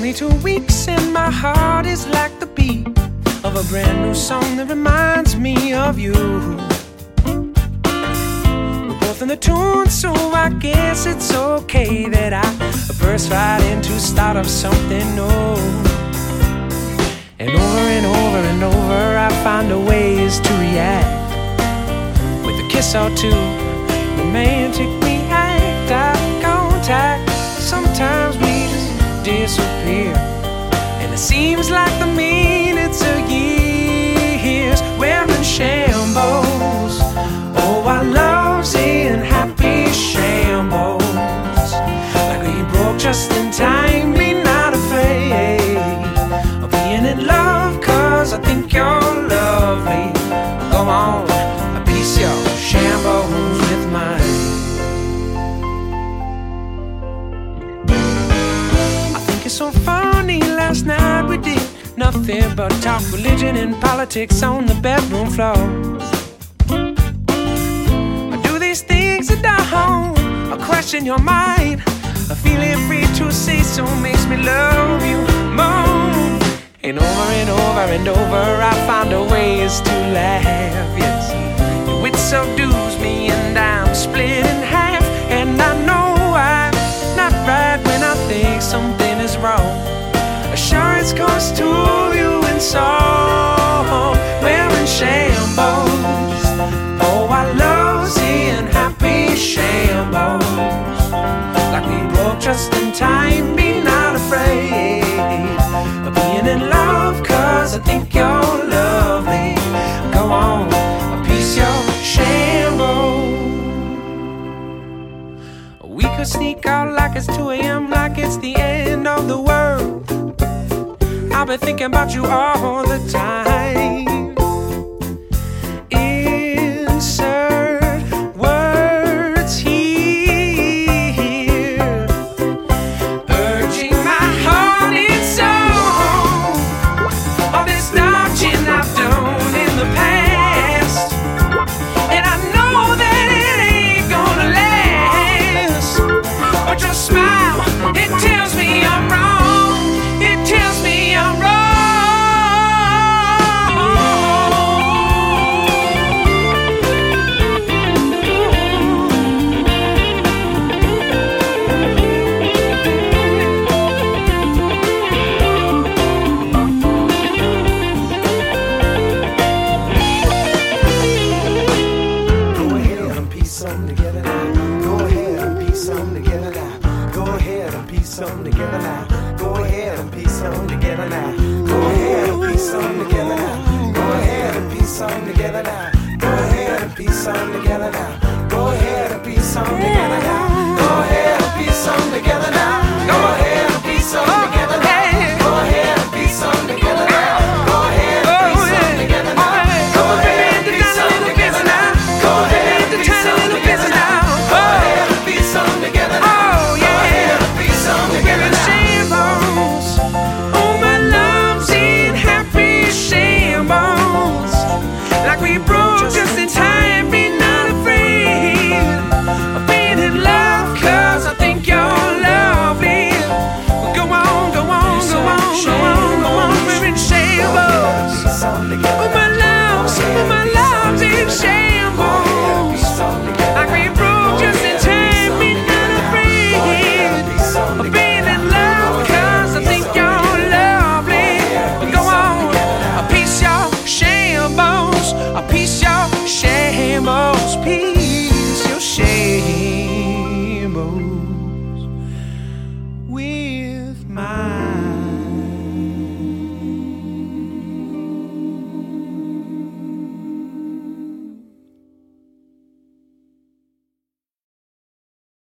only 2 weeks and my heart is like the beat of a brand new song that reminds me of you. We're both in the tune, so I guess it's okay that I burst right into start of something new. And over and over I find a ways to react with a kiss or two, romantic react, eye contact. Sometimes we just disappear, and it seems like the minutes are years. We're in shambles. Oh, our love's in happy shambles. Like we broke just in time, be not afraid of being in love, 'cause I think you're lovely. Go on, a piece your shambles with mine. It's so funny, last night we did nothing but talk religion and politics on the bedroom floor. I do these things at home, I question your mind. A feeling free to say so makes me love you more. And over I find a ways to laugh, yes. Your wit subdues me and I'm split in half. And I know I'm not right when I think something is wrong. Assurance comes to you in song. We're in shambles. Oh, our love's in happy shambles. Like we broke just in time, be not afraid of being in love, 'cause I think you're lovely. Go on, a piece your shambles. We could sneak out like it's 2 a.m., like it's the end of the world. I've been thinking about you all the time.